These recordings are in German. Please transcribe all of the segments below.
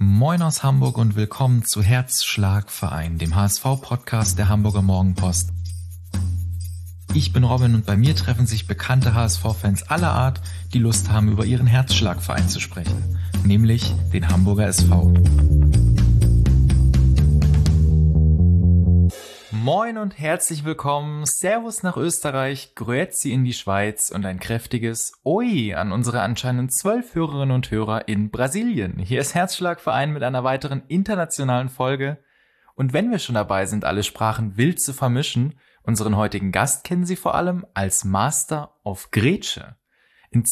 Moin aus Hamburg und willkommen zu Herzschlagverein, dem HSV-Podcast der Hamburger Morgenpost. Ich bin Robin und bei mir treffen sich bekannte HSV-Fans aller Art, die Lust haben, über ihren Herzschlagverein zu sprechen, nämlich den Hamburger SV. Moin und herzlich willkommen, Servus nach Österreich, Grüezi in die Schweiz und ein kräftiges Oi an unsere anscheinend 12 Hörerinnen und Hörer in Brasilien. Hier ist Herzschlagverein mit einer weiteren internationalen Folge. Und wenn wir schon dabei sind, alle Sprachen wild zu vermischen, unseren heutigen Gast kennen Sie vor allem als Master of Grätsche. In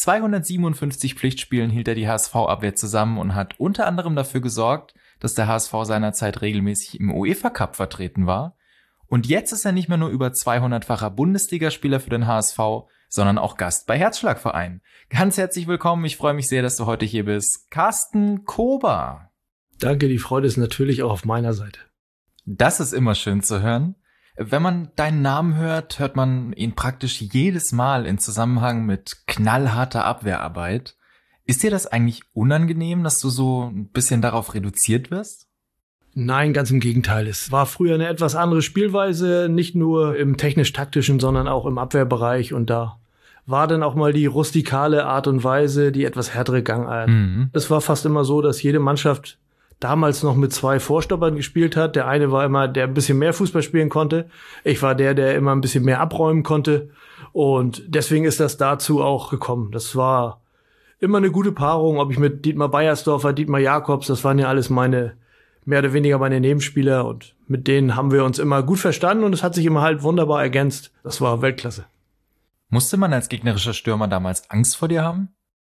257 Pflichtspielen hielt er die HSV-Abwehr zusammen und hat unter anderem dafür gesorgt, dass der HSV seinerzeit regelmäßig im UEFA-Cup vertreten war. Und jetzt ist er nicht mehr nur über 200-facher Bundesligaspieler für den HSV, sondern auch Gast bei Herzschlagverein. Ganz herzlich willkommen, ich freue mich sehr, dass du heute hier bist. Carsten Kober. Danke, die Freude ist natürlich auch auf meiner Seite. Das ist immer schön zu hören. Wenn man deinen Namen hört, hört man ihn praktisch jedes Mal in Zusammenhang mit knallharter Abwehrarbeit. Ist dir das eigentlich unangenehm, dass du so ein bisschen darauf reduziert wirst? Nein, ganz im Gegenteil. Es war früher eine etwas andere Spielweise, nicht nur im technisch-taktischen, sondern auch im Abwehrbereich. Und da war dann auch mal die rustikale Art und Weise, die etwas härtere Gangart. Es war fast immer so, dass jede Mannschaft damals noch mit 2 Vorstoppern gespielt hat. Der eine war immer, der ein bisschen mehr Fußball spielen konnte. Ich war der immer ein bisschen mehr abräumen konnte. Und deswegen ist das dazu auch gekommen. Das war immer eine gute Paarung, ob ich mit Dietmar Beiersdorfer, Dietmar Jakobs, das waren ja alles mehr oder weniger meine Nebenspieler, und mit denen haben wir uns immer gut verstanden und es hat sich immer halt wunderbar ergänzt. Das war Weltklasse. Musste man als gegnerischer Stürmer damals Angst vor dir haben?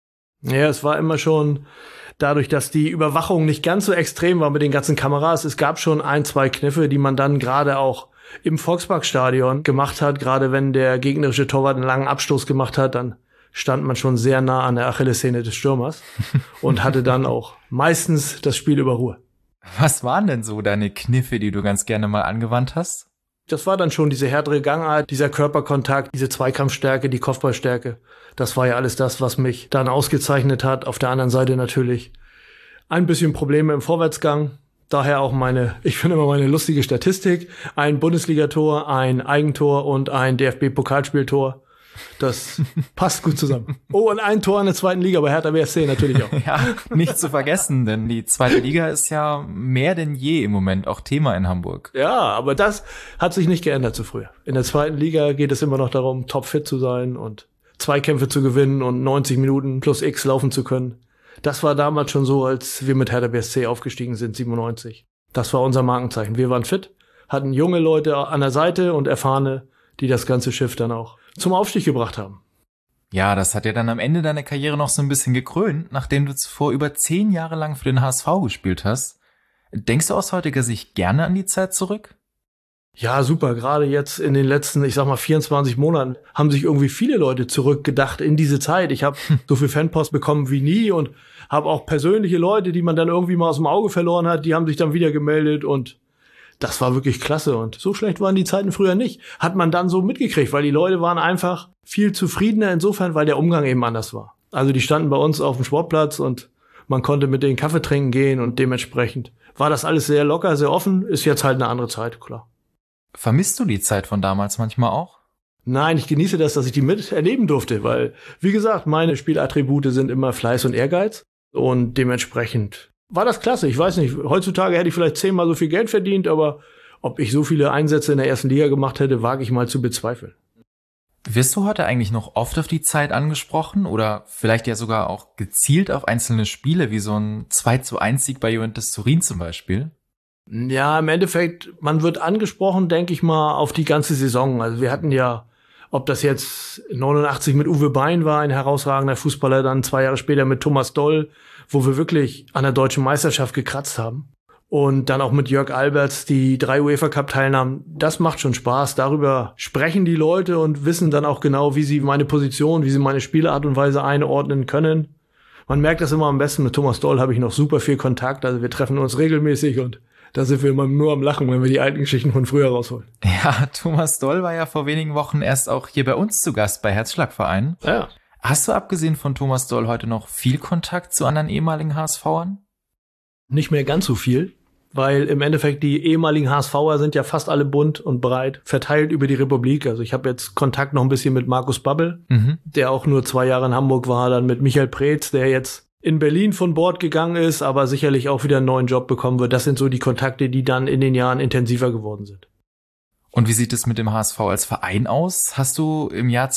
Ja, es war immer schon dadurch, dass die Überwachung nicht ganz so extrem war mit den ganzen Kameras. Es gab schon 1, 2 Kniffe, die man dann gerade auch im Volksparkstadion gemacht hat. Gerade wenn der gegnerische Torwart einen langen Abstoß gemacht hat, dann stand man schon sehr nah an der Achillessehne des Stürmers und hatte dann auch meistens das Spiel über Ruhe. Was waren denn so deine Kniffe, die du ganz gerne mal angewandt hast? Das war dann schon diese härtere Gangart, dieser Körperkontakt, diese Zweikampfstärke, die Kopfballstärke. Das war ja alles das, was mich dann ausgezeichnet hat. Auf der anderen Seite natürlich ein bisschen Probleme im Vorwärtsgang. Daher auch ich finde immer meine lustige Statistik. Ein Bundesligator, ein Eigentor und ein DFB-Pokalspieltor. Das passt gut zusammen. Oh, und ein Tor in der 2. Liga bei Hertha BSC natürlich auch. Ja, nicht zu vergessen, denn die 2. Liga ist ja mehr denn je im Moment auch Thema in Hamburg. Ja, aber das hat sich nicht geändert zu früher. In der 2. Liga geht es immer noch darum, topfit zu sein und Zweikämpfe zu gewinnen und 90 Minuten plus X laufen zu können. Das war damals schon so, als wir mit Hertha BSC aufgestiegen sind, 97. Das war unser Markenzeichen. Wir waren fit, hatten junge Leute an der Seite und erfahrene, die das ganze Schiff dann auch zum Aufstieg gebracht haben. Ja, das hat ja dann am Ende deiner Karriere noch so ein bisschen gekrönt, nachdem du zuvor über 10 Jahre lang für den HSV gespielt hast. Denkst du aus heutiger Sicht gerne an die Zeit zurück? Ja, super. Gerade jetzt in den letzten, 24 Monaten haben sich irgendwie viele Leute zurückgedacht in diese Zeit. Ich habe so viel Fanpost bekommen wie nie und habe auch persönliche Leute, die man dann irgendwie mal aus dem Auge verloren hat, die haben sich dann wieder gemeldet, und das war wirklich klasse, und so schlecht waren die Zeiten früher nicht. Hat man dann so mitgekriegt, weil die Leute waren einfach viel zufriedener insofern, weil der Umgang eben anders war. Also die standen bei uns auf dem Sportplatz und man konnte mit denen Kaffee trinken gehen, und dementsprechend war das alles sehr locker, sehr offen. Ist jetzt halt eine andere Zeit, klar. Vermisst du die Zeit von damals manchmal auch? Nein, ich genieße das, dass ich die miterleben durfte, weil, wie gesagt, meine Spielattribute sind immer Fleiß und Ehrgeiz, und dementsprechend war das klasse. Ich weiß nicht, heutzutage hätte ich vielleicht 10-mal so viel Geld verdient, aber ob ich so viele Einsätze in der 1. Liga gemacht hätte, wage ich mal zu bezweifeln. Wirst du heute eigentlich noch oft auf die Zeit angesprochen oder vielleicht ja sogar auch gezielt auf einzelne Spiele, wie so ein 2:1-Sieg bei Juventus Turin zum Beispiel? Ja, im Endeffekt, man wird angesprochen, denke ich mal, auf die ganze Saison. Also wir hatten ja, ob das jetzt 89 mit Uwe Bein war, ein herausragender Fußballer, dann 2 Jahre später mit Thomas Doll, wo wir wirklich an der deutschen Meisterschaft gekratzt haben. Und dann auch mit Jörg Alberts, die 3 UEFA-Cup-Teilnahmen. Das macht schon Spaß. Darüber sprechen die Leute und wissen dann auch genau, wie sie meine Position, wie sie meine Spielart und Weise einordnen können. Man merkt das immer am besten. Mit Thomas Doll habe ich noch super viel Kontakt. Also wir treffen uns regelmäßig, und da sind wir immer nur am Lachen, wenn wir die alten Geschichten von früher rausholen. Ja, Thomas Doll war ja vor wenigen Wochen erst auch hier bei uns zu Gast bei Herzschlagverein. Ja. Hast du abgesehen von Thomas Doll heute noch viel Kontakt zu anderen ehemaligen HSVern? Nicht mehr ganz so viel, weil im Endeffekt die ehemaligen HSVer sind ja fast alle bunt und breit verteilt über die Republik. Also ich habe jetzt Kontakt noch ein bisschen mit Markus Babbel, der auch nur 2 Jahre in Hamburg war, dann mit Michael Preetz, der jetzt in Berlin von Bord gegangen ist, aber sicherlich auch wieder einen neuen Job bekommen wird. Das sind so die Kontakte, die dann in den Jahren intensiver geworden sind. Und wie sieht es mit dem HSV als Verein aus? Hast du im Jahr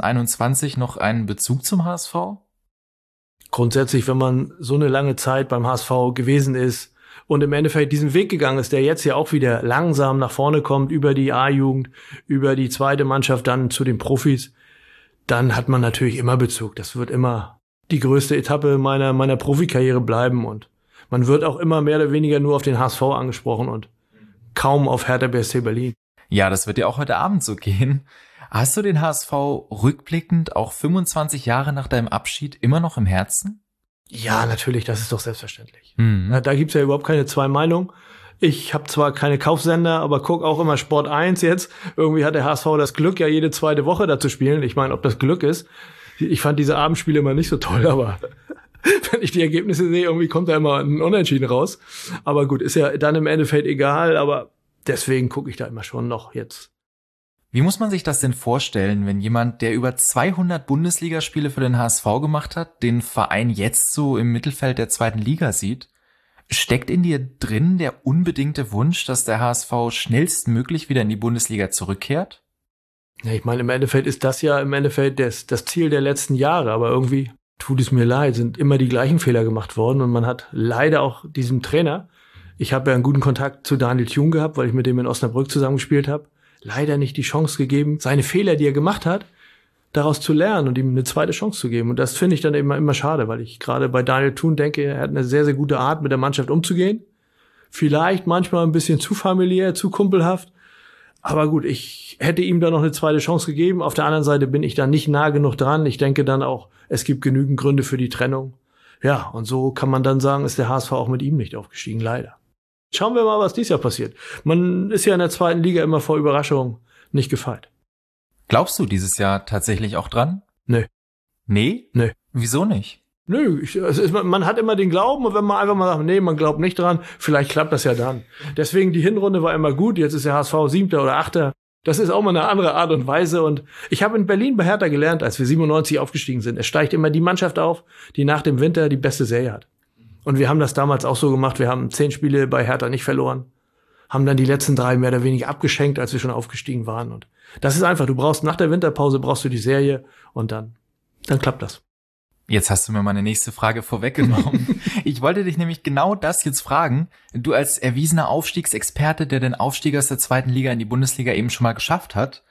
2021 noch einen Bezug zum HSV? Grundsätzlich, wenn man so eine lange Zeit beim HSV gewesen ist und im Endeffekt diesen Weg gegangen ist, der jetzt ja auch wieder langsam nach vorne kommt, über die A-Jugend, über die zweite Mannschaft, dann zu den Profis, dann hat man natürlich immer Bezug. Das wird immer die größte Etappe meiner Profikarriere bleiben und man wird auch immer mehr oder weniger nur auf den HSV angesprochen und kaum auf Hertha BSC Berlin. Ja, das wird ja auch heute Abend so gehen. Hast du den HSV rückblickend auch 25 Jahre nach deinem Abschied immer noch im Herzen? Ja, natürlich, das ist doch selbstverständlich. Da gibt's ja überhaupt keine zwei Meinungen. Ich habe zwar keine Kaufsender, aber guck auch immer Sport 1 jetzt. Irgendwie hat der HSV das Glück, ja jede zweite Woche da zu spielen. Ich meine, ob das Glück ist. Ich fand diese Abendspiele immer nicht so toll, aber wenn ich die Ergebnisse sehe, irgendwie kommt da immer ein Unentschieden raus. Aber gut, ist ja dann im Endeffekt egal, aber deswegen gucke ich da immer schon noch jetzt. Wie muss man sich das denn vorstellen, wenn jemand, der über 200 Bundesligaspiele für den HSV gemacht hat, den Verein jetzt so im Mittelfeld der zweiten Liga sieht? Steckt in dir drin der unbedingte Wunsch, dass der HSV schnellstmöglich wieder in die Bundesliga zurückkehrt? Ja, ich meine, im Endeffekt ist das ja das Ziel der letzten Jahre, aber irgendwie tut es mir leid, sind immer die gleichen Fehler gemacht worden und man hat leider auch diesem Trainer, ich habe ja einen guten Kontakt zu Daniel Thune gehabt, weil ich mit dem in Osnabrück zusammengespielt habe, leider nicht die Chance gegeben, seine Fehler, die er gemacht hat, daraus zu lernen und ihm eine zweite Chance zu geben. Und das finde ich dann immer schade, weil ich gerade bei Daniel Thune denke, er hat eine sehr, sehr gute Art, mit der Mannschaft umzugehen. Vielleicht manchmal ein bisschen zu familiär, zu kumpelhaft. Aber gut, ich hätte ihm da noch eine zweite Chance gegeben. Auf der anderen Seite bin ich da nicht nah genug dran. Ich denke dann auch, es gibt genügend Gründe für die Trennung. Ja, und so kann man dann sagen, ist der HSV auch mit ihm nicht aufgestiegen, leider. Schauen wir mal, was dieses Jahr passiert. Man ist ja in der zweiten Liga immer vor Überraschungen nicht gefeit. Glaubst du dieses Jahr tatsächlich auch dran? Nö. Nee? Nö. Wieso nicht? Nö, man hat immer den Glauben und wenn man einfach mal sagt, nee, man glaubt nicht dran, vielleicht klappt das ja dann. Deswegen, die Hinrunde war immer gut, jetzt ist der HSV 7. oder 8. Das ist auch mal eine andere Art und Weise und ich habe in Berlin bei Hertha gelernt, als wir 97 aufgestiegen sind. Es steigt immer die Mannschaft auf, die nach dem Winter die beste Serie hat. Und wir haben das damals auch so gemacht, wir haben 10 Spiele bei Hertha nicht verloren, haben dann die letzten 3 mehr oder weniger abgeschenkt, als wir schon aufgestiegen waren. Und das ist einfach, du brauchst nach der Winterpause, brauchst du die Serie und dann klappt das. Jetzt hast du mir meine nächste Frage vorweggenommen. Ich wollte dich nämlich genau das jetzt fragen. Du als erwiesener Aufstiegsexperte, der den Aufstieg aus der zweiten Liga in die Bundesliga eben schon mal geschafft hat,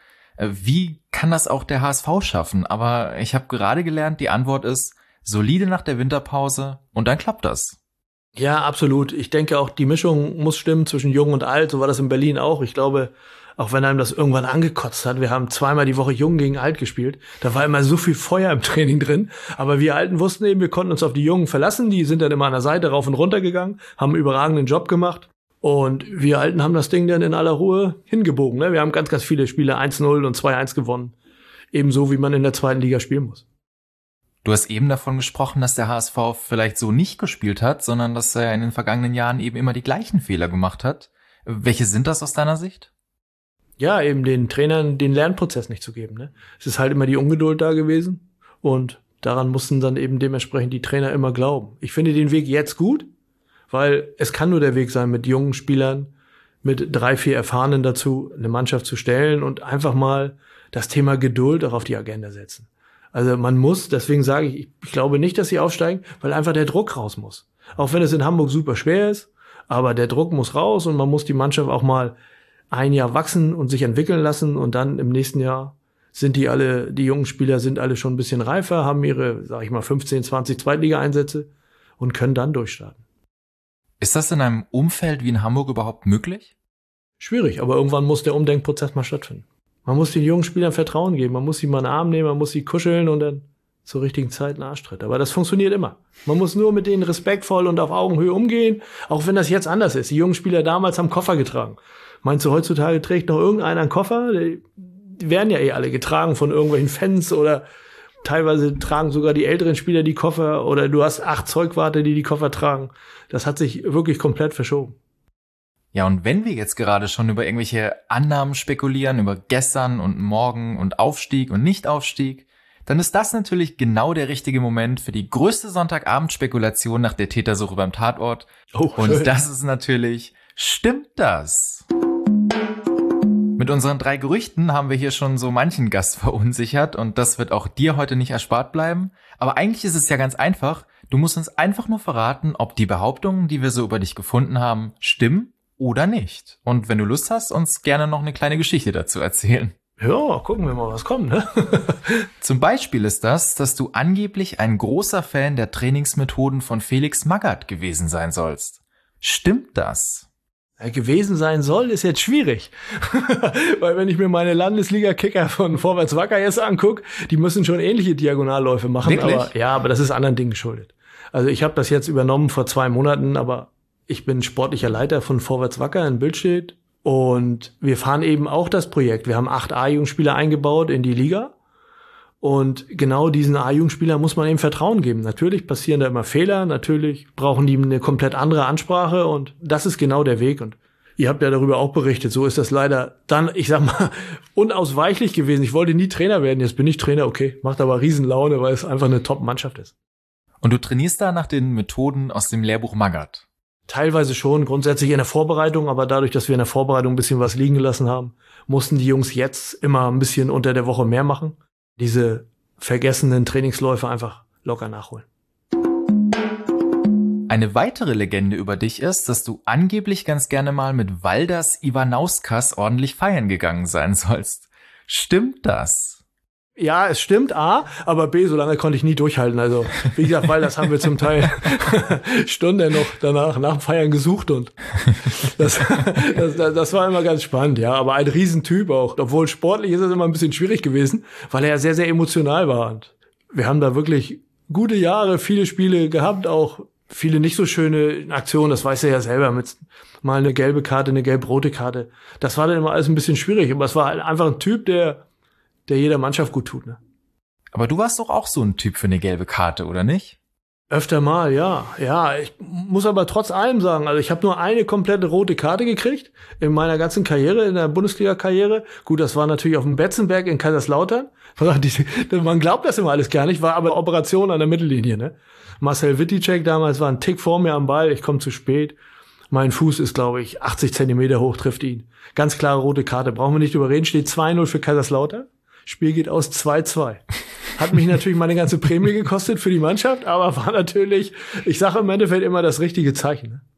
wie kann das auch der HSV schaffen? Aber ich habe gerade gelernt, die Antwort ist solide nach der Winterpause und dann klappt das. Ja, absolut. Ich denke auch, die Mischung muss stimmen zwischen Jung und Alt. So war das in Berlin auch. Ich glaube, auch wenn einem das irgendwann angekotzt hat, wir haben 2-mal die Woche Jung gegen Alt gespielt. Da war immer so viel Feuer im Training drin. Aber wir Alten wussten eben, wir konnten uns auf die Jungen verlassen. Die sind dann immer an der Seite rauf und runter gegangen, haben einen überragenden Job gemacht. Und wir Alten haben das Ding dann in aller Ruhe hingebogen. Ne? Wir haben ganz, ganz viele Spiele 1-0 und 2-1 gewonnen. Ebenso, wie man in der zweiten Liga spielen muss. Du hast eben davon gesprochen, dass der HSV vielleicht so nicht gespielt hat, sondern dass er in den vergangenen Jahren eben immer die gleichen Fehler gemacht hat. Welche sind das aus deiner Sicht? Ja, eben den Trainern den Lernprozess nicht zu geben. Ne? Es ist halt immer die Ungeduld da gewesen und daran mussten dann eben dementsprechend die Trainer immer glauben. Ich finde den Weg jetzt gut, weil es kann nur der Weg sein, mit jungen Spielern, mit 3, 4 Erfahrenen dazu eine Mannschaft zu stellen und einfach mal das Thema Geduld auch auf die Agenda setzen. Also man muss, deswegen sage ich glaube nicht, dass sie aufsteigen, weil einfach der Druck raus muss. Auch wenn es in Hamburg super schwer ist, aber der Druck muss raus und man muss die Mannschaft auch mal ein Jahr wachsen und sich entwickeln lassen und dann im nächsten Jahr sind die jungen Spieler sind alle schon ein bisschen reifer, haben ihre, sag ich mal, 15, 20 Zweitliga-Einsätze und können dann durchstarten. Ist das in einem Umfeld wie in Hamburg überhaupt möglich? Schwierig, aber irgendwann muss der Umdenkprozess mal stattfinden. Man muss den jungen Spielern Vertrauen geben, man muss sie mal in den Arm nehmen, man muss sie kuscheln und dann zur richtigen Zeit einen Arschtritt. Aber das funktioniert immer. Man muss nur mit denen respektvoll und auf Augenhöhe umgehen, auch wenn das jetzt anders ist. Die jungen Spieler damals haben Koffer getragen. Meinst du, heutzutage trägt noch irgendeiner einen Koffer? Die werden ja alle getragen von irgendwelchen Fans oder Teilweise tragen sogar die älteren Spieler die Koffer oder du hast 8 Zeugwarte, die Koffer tragen. Das hat sich wirklich komplett verschoben. Ja, und wenn wir jetzt gerade schon über irgendwelche Annahmen spekulieren, über gestern und morgen und Aufstieg und Nicht-Aufstieg, dann ist das natürlich genau der richtige Moment für die größte Sonntagabend-Spekulation nach der Tätersuche beim Tatort. Oh, und schön. das ist natürlich, stimmt das? Mit unseren 3 Gerüchten haben wir hier schon so manchen Gast verunsichert und das wird auch dir heute nicht erspart bleiben. Aber eigentlich ist es ja ganz einfach. Du musst uns einfach nur verraten, ob die Behauptungen, die wir so über dich gefunden haben, stimmen oder nicht. Und wenn du Lust hast, uns gerne noch eine kleine Geschichte dazu erzählen. Ja, gucken wir mal, was kommt, ne? Zum Beispiel ist das, dass du angeblich ein großer Fan der Trainingsmethoden von Felix Magath gewesen sein sollst. Stimmt das? Ja, gewesen sein soll, ist jetzt schwierig. Weil wenn ich mir meine Landesliga-Kicker von Vorwärts Wacker jetzt angucke, die müssen schon ähnliche Diagonalläufe machen. Wirklich? Aber das ist anderen Dingen geschuldet. Also ich habe das jetzt übernommen vor 2 Monaten, aber ich bin sportlicher Leiter von Vorwärts Wacker in Bildstedt. Und wir fahren eben auch das Projekt. Wir haben 8 A-Jugendspieler eingebaut in die Liga. Und genau diesen A-Jugendspielern muss man eben Vertrauen geben. Natürlich passieren da immer Fehler. Natürlich brauchen die eine komplett andere Ansprache. Und das ist genau der Weg. Und ihr habt ja darüber auch berichtet. So ist das leider dann, ich sag mal, unausweichlich gewesen. Ich wollte nie Trainer werden. Jetzt bin ich Trainer. Okay, macht aber Riesenlaune, weil es einfach eine Top-Mannschaft ist. Und du trainierst da nach den Methoden aus dem Lehrbuch Magath? Teilweise schon, grundsätzlich in der Vorbereitung, aber dadurch, dass wir in der Vorbereitung ein bisschen was liegen gelassen haben, mussten die Jungs jetzt immer ein bisschen unter der Woche mehr machen. Diese vergessenen Trainingsläufe einfach locker nachholen. Eine weitere Legende über dich ist, dass du angeblich ganz gerne mal mit Valdas Ivanauskas ordentlich feiern gegangen sein sollst. Stimmt das? Ja, es stimmt, A, aber B, so lange konnte ich nie durchhalten. Also, wie gesagt, weil das haben wir zum Teil Stunden noch danach, nach dem Feiern gesucht und das war immer ganz spannend, ja. Aber ein Riesentyp auch. Obwohl sportlich ist es immer ein bisschen schwierig gewesen, weil er sehr, sehr emotional war. Und wir haben da wirklich gute Jahre, viele Spiele gehabt, auch viele nicht so schöne Aktionen, das weiß er ja selber, mit mal eine gelbe Karte, eine gelb-rote Karte. Das war dann immer alles ein bisschen schwierig, aber es war halt einfach ein Typ, der jeder Mannschaft gut tut, ne? Aber du warst doch auch so ein Typ für eine gelbe Karte, oder nicht? Öfter mal, ja. Ja, ich muss aber trotz allem sagen, also ich habe nur eine komplette rote Karte gekriegt in meiner ganzen Karriere, in der Bundesliga-Karriere. Gut, das war natürlich auf dem Betzenberg in Kaiserslautern. Man glaubt das immer alles gar nicht, war aber Operation an der Mittellinie, ne? Marcel Witticek damals war ein Tick vor mir am Ball, ich komme zu spät. Mein Fuß ist, glaube ich, 80 Zentimeter hoch, trifft ihn. Ganz klare rote Karte, brauchen wir nicht drüber reden, steht 2-0 für Kaiserslautern. Spiel geht aus 2-2. Hat mich natürlich meine ganze Prämie gekostet für die Mannschaft, aber war natürlich, ich sage im Endeffekt immer das richtige Zeichen. Ne?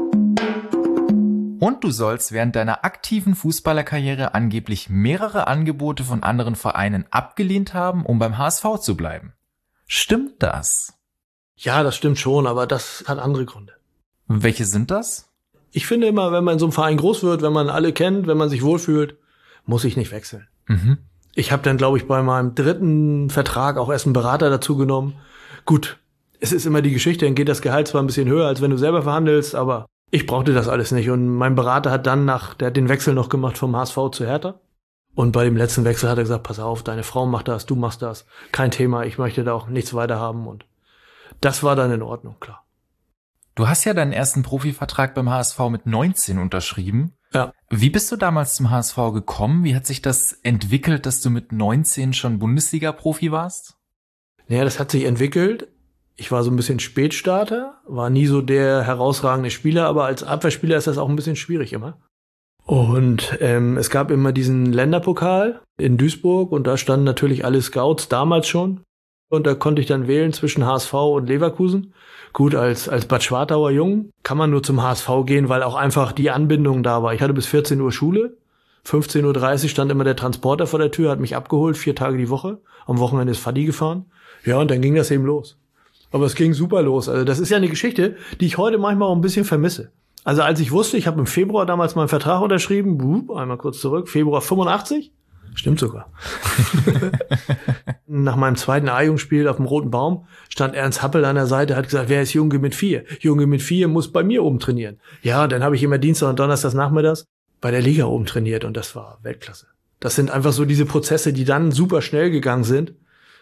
Und du sollst während deiner aktiven Fußballerkarriere angeblich mehrere Angebote von anderen Vereinen abgelehnt haben, um beim HSV zu bleiben. Stimmt das? Ja, das stimmt schon, aber das hat andere Gründe. Welche sind das? Ich finde immer, wenn man in so einem Verein groß wird, wenn man alle kennt, wenn man sich wohlfühlt, muss ich nicht wechseln. Mhm. Ich habe dann, glaube ich, bei meinem 3. Vertrag auch erst einen Berater dazu genommen. Gut, es ist immer die Geschichte, dann geht das Gehalt zwar ein bisschen höher, als wenn du selber verhandelst, aber ich brauchte das alles nicht. Und mein Berater hat dann der hat den Wechsel noch gemacht vom HSV zu Hertha. Und bei dem letzten Wechsel hat er gesagt, pass auf, deine Frau macht das, du machst das. Kein Thema, ich möchte da auch nichts weiter haben. Und das war dann in Ordnung, klar. Du hast ja deinen ersten Profivertrag beim HSV mit 19 unterschrieben. Ja. Wie bist du damals zum HSV gekommen? Wie hat sich das entwickelt, dass du mit 19 schon Bundesliga-Profi warst? Naja, das hat sich entwickelt. Ich war so ein bisschen Spätstarter, war nie so der herausragende Spieler, aber als Abwehrspieler ist das auch ein bisschen schwierig immer. Und es gab immer diesen Länderpokal in Duisburg und da standen natürlich alle Scouts damals schon. Und da konnte ich dann wählen zwischen HSV und Leverkusen. Gut, als Bad Schwartauer Jung kann man nur zum HSV gehen, weil auch einfach die Anbindung da war. Ich hatte bis 14 Uhr Schule. 15.30 Uhr stand immer der Transporter vor der Tür, hat mich abgeholt, 4 Tage die Woche. Am Wochenende ist Vati gefahren. Ja, und dann ging das eben los. Aber es ging super los. Also das ist ja eine Geschichte, die ich heute manchmal auch ein bisschen vermisse. Also als ich wusste, ich habe im Februar damals meinen Vertrag unterschrieben, einmal kurz zurück, Februar 85, stimmt sogar. Nach meinem 2. A-Jugendspiel auf dem Roten Baum stand Ernst Happel an der Seite, hat gesagt, wer ist Junge mit 4? Junge mit 4 muss bei mir oben trainieren. Ja, dann habe ich immer Dienstag und Donnerstags nachmittags bei der Liga oben trainiert und das war Weltklasse. Das sind einfach so diese Prozesse, die dann super schnell gegangen sind.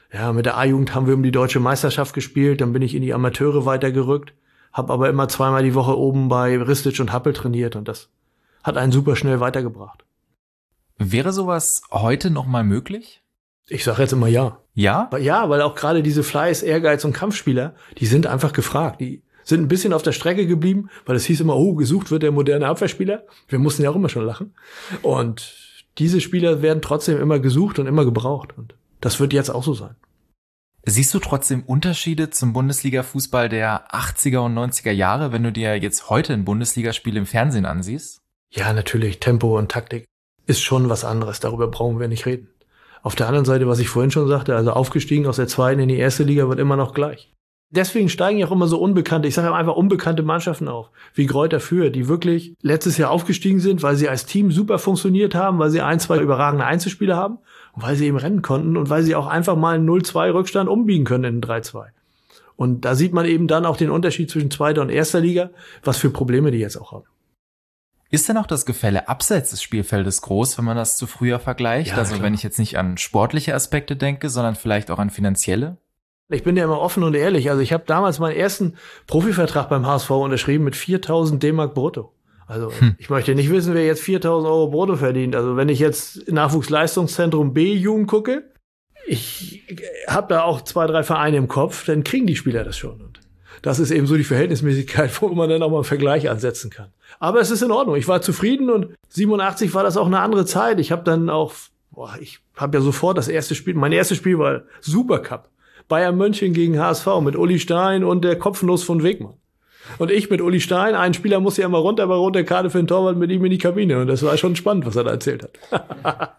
Ja, mit der A-Jugend haben wir um die deutsche Meisterschaft gespielt, dann bin ich in die Amateure weitergerückt, habe aber immer 2-mal die Woche oben bei Ristic und Happel trainiert und das hat einen super schnell weitergebracht. Wäre sowas heute noch mal möglich? Ich sage jetzt immer ja. Ja? Ja, weil auch gerade diese Fleiß, Ehrgeiz und Kampfspieler, die sind einfach gefragt. Die sind ein bisschen auf der Strecke geblieben, weil es hieß immer, gesucht wird der moderne Abwehrspieler. Wir mussten ja auch immer schon lachen. Und diese Spieler werden trotzdem immer gesucht und immer gebraucht. Und das wird jetzt auch so sein. Siehst du trotzdem Unterschiede zum Bundesliga-Fußball der 80er und 90er Jahre, wenn du dir jetzt heute ein Bundesligaspiel im Fernsehen ansiehst? Ja, natürlich. Tempo und Taktik ist schon was anderes. Darüber brauchen wir nicht reden. Auf der anderen Seite, was ich vorhin schon sagte, also aufgestiegen aus der zweiten in die erste Liga wird immer noch gleich. Deswegen steigen ja auch immer so unbekannte, ich sage einfach unbekannte Mannschaften auf, wie Greuther Fürth, die wirklich letztes Jahr aufgestiegen sind, weil sie als Team super funktioniert haben, weil sie 1-2 überragende Einzelspieler haben und weil sie eben rennen konnten und weil sie auch einfach mal einen 0-2 Rückstand umbiegen können in einen 3-2. Und da sieht man eben dann auch den Unterschied zwischen zweiter und erster Liga, was für Probleme die jetzt auch haben. Ist denn auch das Gefälle abseits des Spielfeldes groß, wenn man das zu früher vergleicht? Ja, also klar. wenn ich jetzt nicht an sportliche Aspekte denke, sondern vielleicht auch an finanzielle? Ich bin ja immer offen und ehrlich. Also ich habe damals meinen ersten Profivertrag beim HSV unterschrieben mit 4.000 D-Mark brutto. Also ich möchte nicht wissen, wer jetzt 4.000 Euro brutto verdient. Also wenn ich jetzt Nachwuchsleistungszentrum B-Jugend gucke, ich habe da auch 2, 3 Vereine im Kopf, dann kriegen die Spieler das schon. Und das ist eben so die Verhältnismäßigkeit, wo man dann auch mal einen Vergleich ansetzen kann. Aber es ist in Ordnung. Ich war zufrieden und 87 war das auch eine andere Zeit. Ich habe dann auch, ich habe ja sofort mein erstes Spiel war Supercup. Bayern München gegen HSV mit Uli Stein und der Kopfnuss von Wegmann. Und ich mit Uli Stein, ein Spieler muss ja immer runter, aber rote Karte für den Torwart mit ihm in die Kabine. Und das war schon spannend, was er da erzählt hat.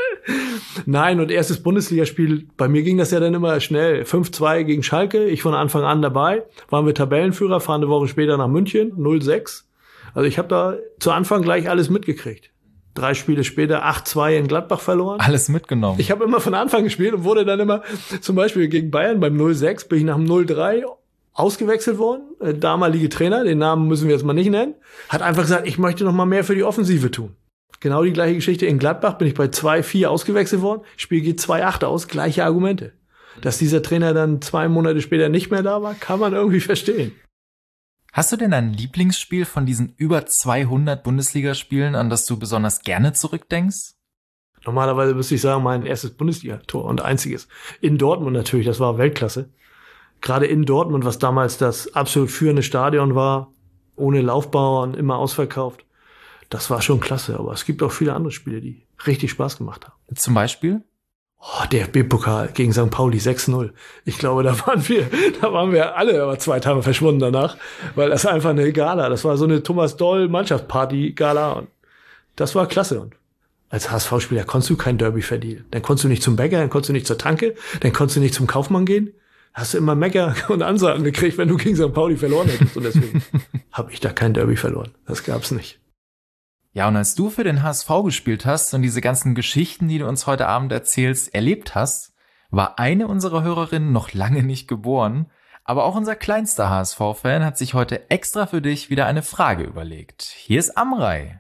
Nein, und erstes Bundesligaspiel, bei mir ging das ja dann immer schnell. 5-2 gegen Schalke, ich von Anfang an dabei. Waren wir Tabellenführer, fahren eine Woche später nach München, 0-6. Also ich habe da zu Anfang gleich alles mitgekriegt. 3 Spiele später 8-2 in Gladbach verloren. Alles mitgenommen. Ich habe immer von Anfang gespielt und wurde dann immer, zum Beispiel gegen Bayern beim 0-6, bin ich nach dem 0-3 ausgewechselt worden. Der damalige Trainer, den Namen müssen wir jetzt mal nicht nennen, hat einfach gesagt, ich möchte noch mal mehr für die Offensive tun. Genau die gleiche Geschichte in Gladbach, bin ich bei 2-4 ausgewechselt worden. Spiel geht 2-8 aus, gleiche Argumente. Dass dieser Trainer dann 2 Monate später nicht mehr da war, kann man irgendwie verstehen. Hast du denn ein Lieblingsspiel von diesen über 200 Bundesligaspielen, an das du besonders gerne zurückdenkst? Normalerweise müsste ich sagen, mein erstes Bundesliga-Tor und einziges. In Dortmund natürlich, das war Weltklasse. Gerade in Dortmund, was damals das absolut führende Stadion war, ohne Laufbauern, immer ausverkauft. Das war schon klasse, aber es gibt auch viele andere Spiele, die richtig Spaß gemacht haben. Zum Beispiel? DFB-Pokal gegen St. Pauli 6-0. Ich glaube, da waren wir alle aber 2 Tage verschwunden danach, weil das einfach eine Gala, das war so eine Thomas Doll Mannschaftsparty-Gala und das war klasse. Und als HSV-Spieler konntest du kein Derby verdienen. Dann konntest du nicht zum Bäcker, dann konntest du nicht zur Tanke, dann konntest du nicht zum Kaufmann gehen. Hast du immer Mecker und Ansagen gekriegt, wenn du gegen St. Pauli verloren hättest. Und deswegen habe ich da kein Derby verloren. Das gab's nicht. Ja, und als du für den HSV gespielt hast und diese ganzen Geschichten, die du uns heute Abend erzählst, erlebt hast, war eine unserer Hörerinnen noch lange nicht geboren. Aber auch unser kleinster HSV-Fan hat sich heute extra für dich wieder eine Frage überlegt. Hier ist Amrei.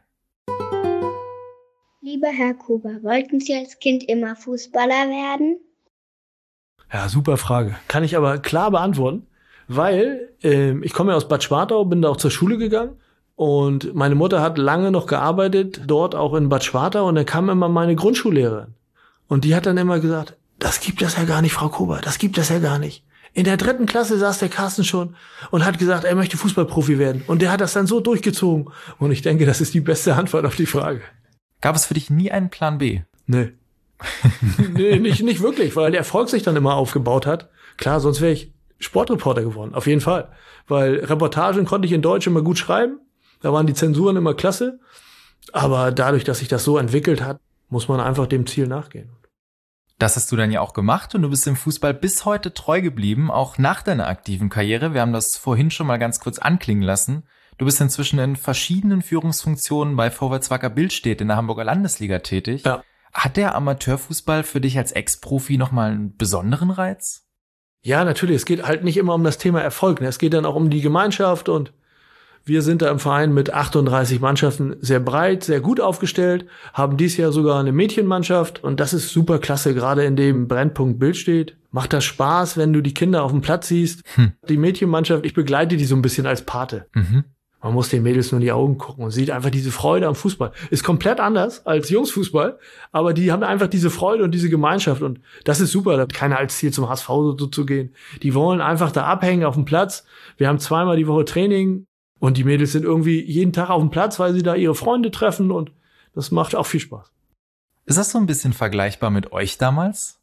Lieber Herr Kuber, wollten Sie als Kind immer Fußballer werden? Ja, super Frage. Kann ich aber klar beantworten, weil ich komme ja aus Bad Schwartau, bin da auch zur Schule gegangen. Und meine Mutter hat lange noch gearbeitet, dort auch in Bad Schwartau. Und dann kam immer meine Grundschullehrerin. Und die hat dann immer gesagt, das gibt es ja gar nicht, Frau Kuber, das gibt es ja gar nicht. In der 3. Klasse saß der Carsten schon und hat gesagt, er möchte Fußballprofi werden. Und der hat das dann so durchgezogen. Und ich denke, das ist die beste Antwort auf die Frage. Gab es für dich nie einen Plan B? Nee. Nee, nicht wirklich, weil der Erfolg sich dann immer aufgebaut hat. Klar, sonst wäre ich Sportreporter geworden, auf jeden Fall. Weil Reportagen konnte ich in Deutsch immer gut schreiben. Da waren die Zensuren immer klasse. Aber dadurch, dass sich das so entwickelt hat, muss man einfach dem Ziel nachgehen. Das hast du dann ja auch gemacht und du bist dem Fußball bis heute treu geblieben, auch nach deiner aktiven Karriere. Wir haben das vorhin schon mal ganz kurz anklingen lassen. Du bist inzwischen in verschiedenen Führungsfunktionen bei Vorwärts Wacker Billstedt in der Hamburger Landesliga tätig. Ja. Hat der Amateurfußball für dich als Ex-Profi nochmal einen besonderen Reiz? Ja, natürlich. Es geht halt nicht immer um das Thema Erfolg. Ne? Es geht dann auch um die Gemeinschaft und Wir sind da im Verein mit 38 Mannschaften sehr breit, sehr gut aufgestellt, haben dieses Jahr sogar eine Mädchenmannschaft und das ist super klasse, gerade in dem Brennpunkt Billstedt. Macht das Spaß, wenn du die Kinder auf dem Platz siehst. Die Mädchenmannschaft, ich begleite die so ein bisschen als Pate. Man muss den Mädels nur in die Augen gucken und sieht einfach diese Freude am Fußball. Ist komplett anders als Jungsfußball, aber die haben einfach diese Freude und diese Gemeinschaft und das ist super. Da hat keiner als Ziel zum HSV so zu gehen. Die wollen einfach da abhängen auf dem Platz. Wir haben 2-mal die Woche Training und die Mädels sind irgendwie jeden Tag auf dem Platz, weil sie da ihre Freunde treffen und das macht auch viel Spaß. Ist das so ein bisschen vergleichbar mit euch damals?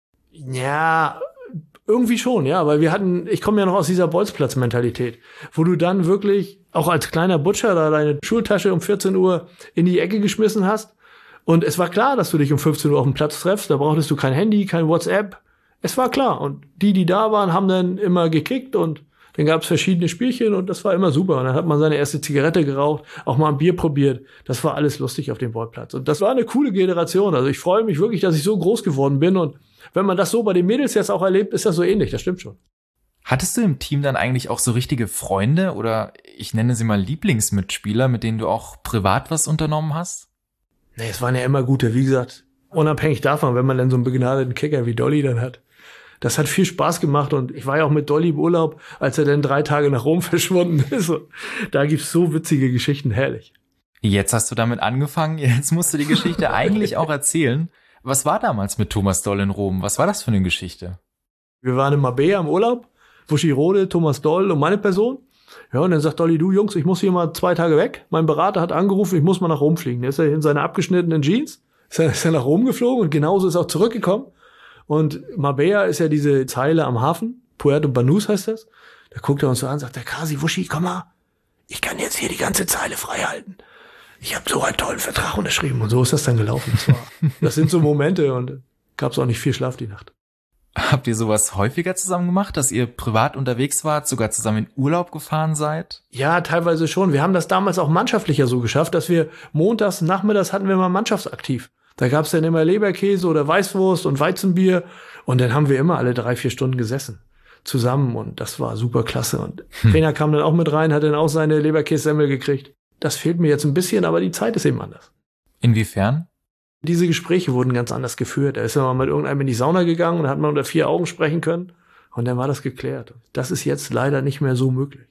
Ja, irgendwie schon, ja, weil ich komme ja noch aus dieser Bolzplatz-Mentalität, wo du dann wirklich auch als kleiner Butcher da deine Schultasche um 14 Uhr in die Ecke geschmissen hast und es war klar, dass du dich um 15 Uhr auf dem Platz treffst, da brauchtest du kein Handy, kein WhatsApp, es war klar und die da waren, haben dann immer gekickt und dann gab es verschiedene Spielchen und das war immer super und dann hat man seine erste Zigarette geraucht, auch mal ein Bier probiert, das war alles lustig auf dem Bolzplatz und das war eine coole Generation, also ich freue mich wirklich, dass ich so groß geworden bin und wenn man das so bei den Mädels jetzt auch erlebt, ist das so ähnlich, das stimmt schon. Hattest du im Team dann eigentlich auch so richtige Freunde oder ich nenne sie mal Lieblingsmitspieler, mit denen du auch privat was unternommen hast? Nee, es waren ja immer gute, wie gesagt, unabhängig davon, wenn man dann so einen begnadeten Kicker wie Dolly dann hat. Das hat viel Spaß gemacht und ich war ja auch mit Dolly im Urlaub, als er dann 3 Tage nach Rom verschwunden ist. Und da gibt's so witzige Geschichten, herrlich. Jetzt hast du damit angefangen, jetzt musst du die Geschichte eigentlich auch erzählen. Was war damals mit Thomas Doll in Rom? Was war das für eine Geschichte? Wir waren in Marbella im Urlaub, Buschi-Rode, Thomas Doll und meine Person. Ja, und dann sagt Dolly, du Jungs, ich muss hier mal 2 Tage weg. Mein Berater hat angerufen, ich muss mal nach Rom fliegen. Der ist ja in seiner abgeschnittenen Jeans, ist er nach Rom geflogen und genauso ist er auch zurückgekommen. Und Marbella ist ja diese Zeile am Hafen, Puerto Banús heißt das. Da guckt er uns so an, sagt der Kasi, Wuschi, komm mal, ich kann jetzt hier die ganze Zeile frei halten. Ich habe so einen tollen Vertrag unterschrieben und so ist das dann gelaufen. Das sind so Momente und gab's auch nicht viel Schlaf die Nacht. Habt ihr sowas häufiger zusammen gemacht, dass ihr privat unterwegs wart, sogar zusammen in Urlaub gefahren seid? Ja, teilweise schon. Wir haben das damals auch mannschaftlicher so geschafft, dass wir montags, nachmittags hatten wir mal mannschaftsaktiv. Da gab's dann immer Leberkäse oder Weißwurst und Weizenbier und dann haben wir immer alle 3-4 Stunden gesessen zusammen und das war super klasse. Und Trainer kam dann auch mit rein, hat dann auch seine Leberkässemmel gekriegt. Das fehlt mir jetzt ein bisschen, aber die Zeit ist eben anders. Inwiefern? Diese Gespräche wurden ganz anders geführt. Da ist man mit irgendeinem in die Sauna gegangen und da hat man unter 4 Augen sprechen können und dann war das geklärt. Das ist jetzt leider nicht mehr so möglich.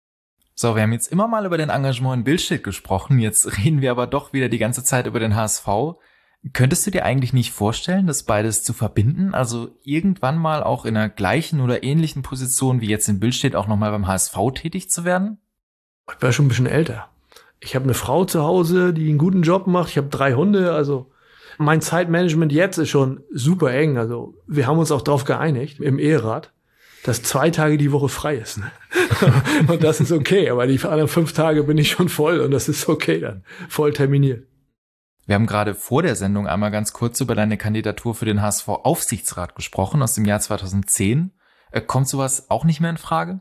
So, wir haben jetzt immer mal über den Engagement in Billstedt gesprochen, jetzt reden wir aber doch wieder die ganze Zeit über den HSV. Könntest du dir eigentlich nicht vorstellen, das beides zu verbinden? Also irgendwann mal auch in einer gleichen oder ähnlichen Position wie jetzt in Billstedt auch nochmal beim HSV tätig zu werden? Ich war schon ein bisschen älter. Ich habe eine Frau zu Hause, die einen guten Job macht. Ich habe 3 Hunde. Also mein Zeitmanagement jetzt ist schon super eng. Also wir haben uns auch darauf geeinigt im Eherat, dass 2 Tage die Woche frei ist. Ne? Und das ist okay. Aber die anderen 5 Tage bin ich schon voll und das ist okay dann. Voll terminiert. Wir haben gerade vor der Sendung einmal ganz kurz über deine Kandidatur für den HSV-Aufsichtsrat gesprochen aus dem Jahr 2010. Kommt sowas auch nicht mehr in Frage?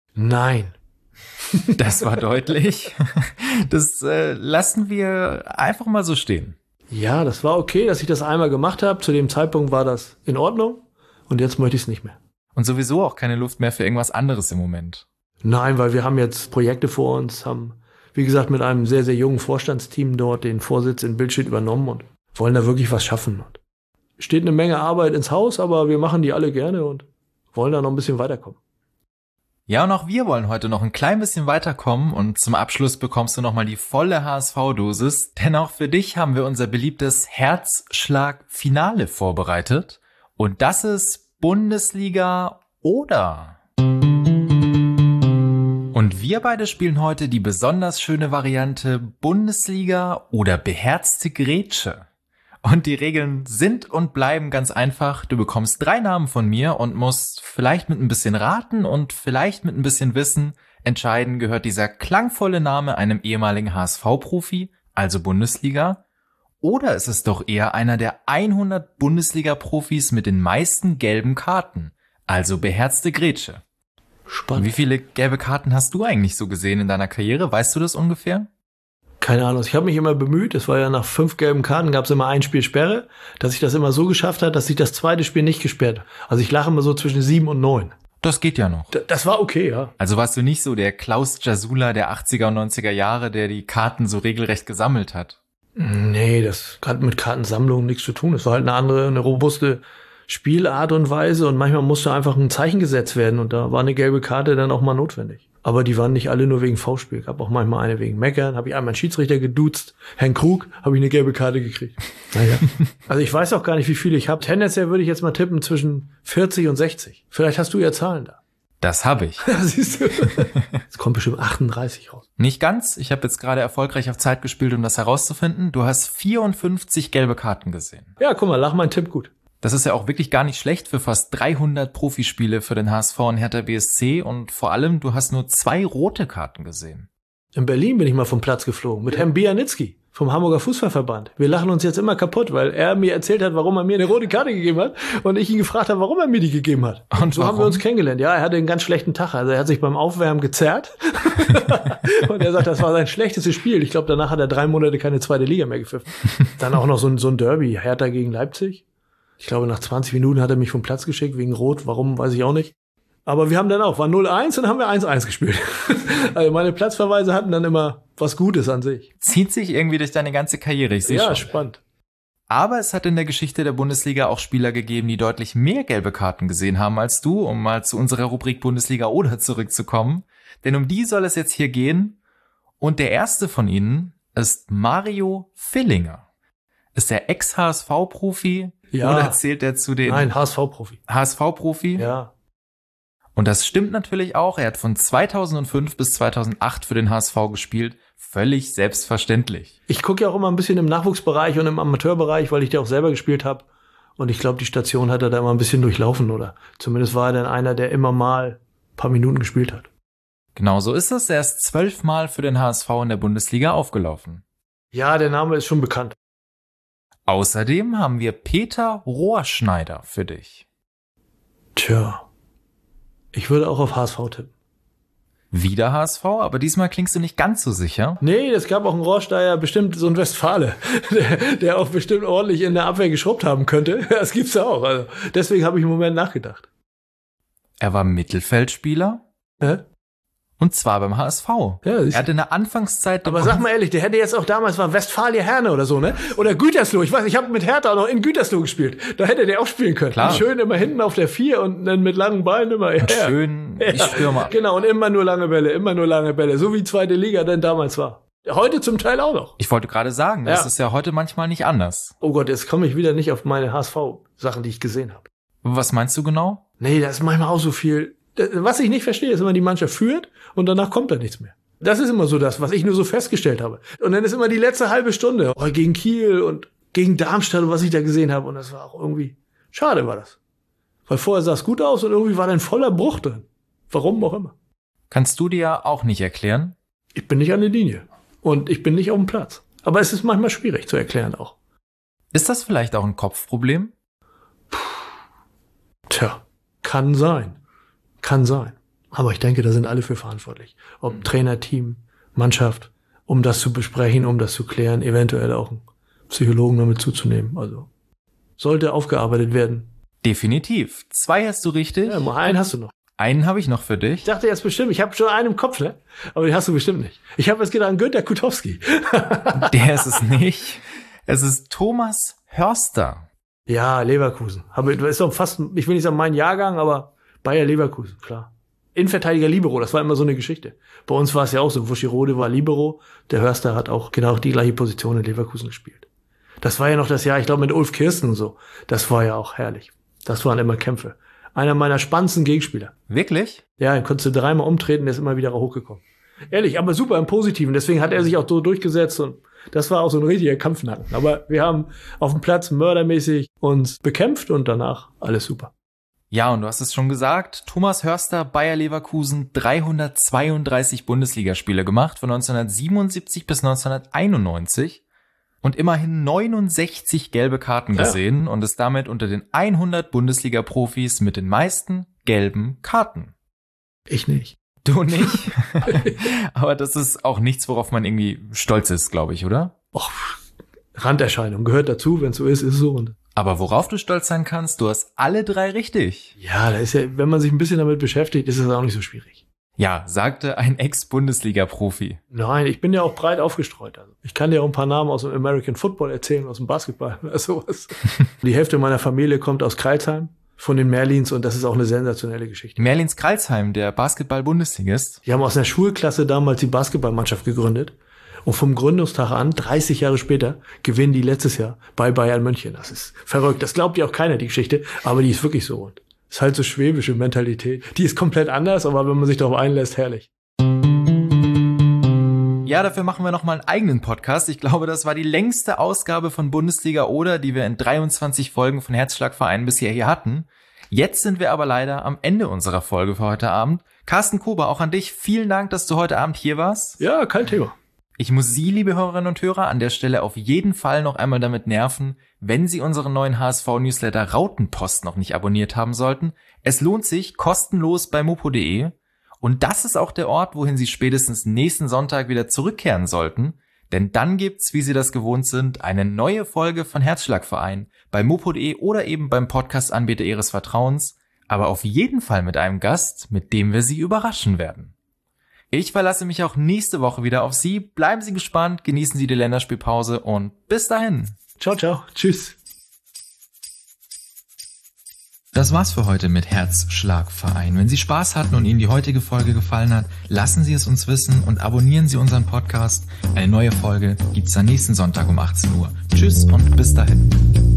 Nein. Das war deutlich. Das lassen wir einfach mal so stehen. Ja, das war okay, dass ich das einmal gemacht habe. Zu dem Zeitpunkt war das in Ordnung und jetzt möchte ich es nicht mehr. Und sowieso auch keine Luft mehr für irgendwas anderes im Moment. Nein, weil wir haben jetzt Projekte vor uns, haben, wie gesagt, mit einem sehr, sehr jungen Vorstandsteam dort den Vorsitz in Billstedt übernommen und wollen da wirklich was schaffen. Und steht eine Menge Arbeit ins Haus, aber wir machen die alle gerne und wollen da noch ein bisschen weiterkommen. Ja, und auch wir wollen heute noch ein klein bisschen weiterkommen und zum Abschluss bekommst du nochmal die volle HSV-Dosis, denn auch für dich haben wir unser beliebtes Herzschlag-Finale vorbereitet und das ist Bundesliga oder. Und wir beide spielen heute die besonders schöne Variante Bundesliga oder beherzte Grätsche. Und die Regeln sind und bleiben ganz einfach. Du bekommst 3 Namen von mir und musst vielleicht mit ein bisschen Raten und vielleicht mit ein bisschen Wissen entscheiden, gehört dieser klangvolle Name einem ehemaligen HSV-Profi, also Bundesliga, oder ist es doch eher einer der 100 Bundesliga-Profis mit den meisten gelben Karten, also beherzte Grätsche. Spannend. Wie viele gelbe Karten hast du eigentlich so gesehen in deiner Karriere? Weißt du das ungefähr? Keine Ahnung, ich habe mich immer bemüht, es war ja nach 5 gelben Karten, gab es immer ein Spiel Sperre, dass ich das immer so geschafft habe, dass ich das zweite Spiel nicht gesperrt habe. Also ich lache immer so zwischen 7 und 9. Das geht ja noch. Das war okay, ja. Also warst du nicht so der Klaus Jasula der 80er und 90er Jahre, der die Karten so regelrecht gesammelt hat? Nee, das hat mit Kartensammlung nichts zu tun. Es war halt eine robuste Spielart und Weise und manchmal musste einfach ein Zeichen gesetzt werden und da war eine gelbe Karte dann auch mal notwendig. Aber die waren nicht alle nur wegen Foulspiel. Gab auch manchmal eine wegen Meckern. Habe ich einmal einen Schiedsrichter geduzt. Herrn Krug, habe ich eine gelbe Karte gekriegt. Naja. Also ich weiß auch gar nicht, wie viele ich habe. Tendenziell würde ich jetzt mal tippen zwischen 40 und 60. Vielleicht hast du ja Zahlen da. Das habe ich. Siehst du? Es kommt bestimmt 38 raus. Nicht ganz. Ich habe jetzt gerade erfolgreich auf Zeit gespielt, um das herauszufinden. Du hast 54 gelbe Karten gesehen. Ja, guck mal, lach mein Tipp gut. Das ist ja auch wirklich gar nicht schlecht für fast 300 Profispiele für den HSV und Hertha BSC und vor allem, du hast nur 2 rote Karten gesehen. In Berlin bin ich mal vom Platz geflogen mit Herrn Bianitzki vom Hamburger Fußballverband. Wir lachen uns jetzt immer kaputt, weil er mir erzählt hat, warum er mir eine rote Karte gegeben hat und ich ihn gefragt habe, warum er mir die gegeben hat. Und so haben wir uns kennengelernt. Ja, er hatte einen ganz schlechten Tag. Also er hat sich beim Aufwärmen gezerrt und er sagt, das war sein schlechtestes Spiel. Ich glaube, danach hat er 3 Monate keine zweite Liga mehr gepfiffen. Dann auch noch so ein Derby, Hertha gegen Leipzig. Ich glaube, nach 20 Minuten hat er mich vom Platz geschickt, wegen Rot. Warum, weiß ich auch nicht. Aber wir haben dann auch, war 0-1 und haben wir 1-1 gespielt. Also meine Platzverweise hatten dann immer was Gutes an sich. Zieht sich irgendwie durch deine ganze Karriere, ich sehe schon. Ja, spannend. Aber es hat in der Geschichte der Bundesliga auch Spieler gegeben, die deutlich mehr gelbe Karten gesehen haben als du, um mal zu unserer Rubrik Bundesliga oder zurückzukommen. Denn um die soll es jetzt hier gehen. Und der erste von ihnen ist Mario Villinger. Ist der Ex-HSV-Profi? Ja. Oder zählt er zu den... Nein, HSV-Profi. HSV-Profi? Ja. Und das stimmt natürlich auch. Er hat von 2005 bis 2008 für den HSV gespielt. Völlig selbstverständlich. Ich gucke ja auch immer ein bisschen im Nachwuchsbereich und im Amateurbereich, weil ich da auch selber gespielt habe. Und ich glaube, die Station hat er da immer ein bisschen durchlaufen, oder? Zumindest war er dann einer, der immer mal ein paar Minuten gespielt hat. Genau so ist es. Er ist 12 Mal für den HSV in der Bundesliga aufgelaufen. Ja, der Name ist schon bekannt. Außerdem haben wir Peter Rohrschneider für dich. Tja, ich würde auch auf HSV tippen. Wieder HSV, aber diesmal klingst du nicht ganz so sicher. Nee, es gab auch einen Rohrsteiger, bestimmt so ein Westfale, der auch bestimmt ordentlich in der Abwehr geschrubbt haben könnte. Das gibt's ja auch. Also deswegen habe ich im Moment nachgedacht. Er war Mittelfeldspieler. Hä? Und zwar beim HSV. Ja, er hatte in der Anfangszeit... Aber sag mal ehrlich, der hätte jetzt auch damals war Westfalia Herne oder so, ne? Oder Gütersloh. Ich weiß, ich habe mit Hertha auch noch in Gütersloh gespielt. Da hätte der auch spielen können. Klar. Und schön immer hinten auf der 4 und dann mit langen Beinen immer. Und schön die Stürmer. Genau, und immer nur lange Bälle. So wie zweite Liga denn damals war. Heute zum Teil auch noch. Ich wollte gerade sagen, das ist ja heute manchmal nicht anders. Oh Gott, jetzt komme ich wieder nicht auf meine HSV-Sachen, die ich gesehen habe. Was meinst du genau? Nee, das ist manchmal auch so viel. Was ich nicht verstehe, ist immer, die Mannschaft führt und danach kommt da nichts mehr. Das ist immer so das, was ich nur so festgestellt habe. Und dann ist immer die letzte halbe Stunde gegen Kiel und gegen Darmstadt und was ich da gesehen habe. Und das war auch irgendwie, schade war das. Weil vorher sah es gut aus und irgendwie war dann voller Bruch drin. Warum auch immer. Kannst du dir auch nicht erklären? Ich bin nicht an der Linie. Und ich bin nicht auf dem Platz. Aber es ist manchmal schwierig zu erklären auch. Ist das vielleicht auch ein Kopfproblem? Tja, kann sein. Kann sein. Aber ich denke, da sind alle für verantwortlich. Ob Trainer, Team, Mannschaft, um das zu besprechen, um das zu klären, eventuell auch einen Psychologen damit zuzunehmen. Also sollte aufgearbeitet werden. Definitiv. 2 hast du richtig. Ja, einen hast du noch. Einen habe ich noch für dich. Ich dachte jetzt bestimmt, ich habe schon einen im Kopf, ne? Aber den hast du bestimmt nicht. Ich habe jetzt gedacht an Günter Kutowski. Der ist es nicht. Es ist Thomas Hörster. Ja, Leverkusen. Aber das ist doch fast, ich will nicht sagen mein Jahrgang, aber Bayer Leverkusen, klar. Innenverteidiger Libero, das war immer so eine Geschichte. Bei uns war es ja auch so, Wuschirode war Libero, der Hörster hat auch genau die gleiche Position in Leverkusen gespielt. Das war ja noch das Jahr, ich glaube mit Ulf Kirsten und so. Das war ja auch herrlich. Das waren immer Kämpfe. Einer meiner spannendsten Gegenspieler. Wirklich? Ja, den konntest du 3-mal umtreten, der ist immer wieder hochgekommen. Ehrlich, aber super im Positiven. Deswegen hat er sich auch so durchgesetzt und das war auch so ein richtiger Kampfnacken. Aber wir haben auf dem Platz mördermäßig uns bekämpft und danach alles super. Ja, und du hast es schon gesagt, Thomas Hörster, Bayer Leverkusen, 332 Bundesligaspiele gemacht, von 1977 bis 1991 und immerhin 69 gelbe Karten gesehen und ist damit unter den 100 Bundesliga-Profis mit den meisten gelben Karten. Ich nicht. Du nicht? Aber das ist auch nichts, worauf man irgendwie stolz ist, glaube ich, oder? Och, Randerscheinung gehört dazu, wenn es so ist, ist es so. Und Aber worauf du stolz sein kannst, du hast alle 3 richtig. Ja, da ist ja, wenn man sich ein bisschen damit beschäftigt, ist es auch nicht so schwierig. Ja, sagte ein Ex-Bundesliga-Profi. Nein, ich bin ja auch breit aufgestreut. Also ich kann dir auch ein paar Namen aus dem American Football erzählen, aus dem Basketball oder sowas. Die Hälfte meiner Familie kommt aus Crailsheim, von den Merlins, und das ist auch eine sensationelle Geschichte. Merlins Crailsheim, der Basketball-Bundesligist. Die haben aus einer Schulklasse damals die Basketballmannschaft gegründet. Und vom Gründungstag an, 30 Jahre später, gewinnen die letztes Jahr bei Bayern München. Das ist verrückt. Das glaubt ja auch keiner, die Geschichte. Aber die ist wirklich so. Und ist halt so schwäbische Mentalität. Die ist komplett anders, aber wenn man sich darauf einlässt, herrlich. Ja, dafür machen wir nochmal einen eigenen Podcast. Ich glaube, das war die längste Ausgabe von Bundesliga oder, die wir in 23 Folgen von Herzschlagverein bisher hier hatten. Jetzt sind wir aber leider am Ende unserer Folge für heute Abend. Carsten Kober, auch an dich. Vielen Dank, dass du heute Abend hier warst. Ja, kein Thema. Ich muss Sie, liebe Hörerinnen und Hörer, an der Stelle auf jeden Fall noch einmal damit nerven, wenn Sie unseren neuen HSV-Newsletter Rautenpost noch nicht abonniert haben sollten. Es lohnt sich, kostenlos bei mopo.de. Und das ist auch der Ort, wohin Sie spätestens nächsten Sonntag wieder zurückkehren sollten. Denn dann gibt's, wie Sie das gewohnt sind, eine neue Folge von Herzschlagverein bei mopo.de oder eben beim Podcast-Anbieter Ihres Vertrauens. Aber auf jeden Fall mit einem Gast, mit dem wir Sie überraschen werden. Ich verlasse mich auch nächste Woche wieder auf Sie. Bleiben Sie gespannt, genießen Sie die Länderspielpause und bis dahin. Ciao, ciao. Tschüss. Das war's für heute mit Herzschlagverein. Wenn Sie Spaß hatten und Ihnen die heutige Folge gefallen hat, lassen Sie es uns wissen und abonnieren Sie unseren Podcast. Eine neue Folge gibt's am nächsten Sonntag um 18 Uhr. Tschüss und bis dahin.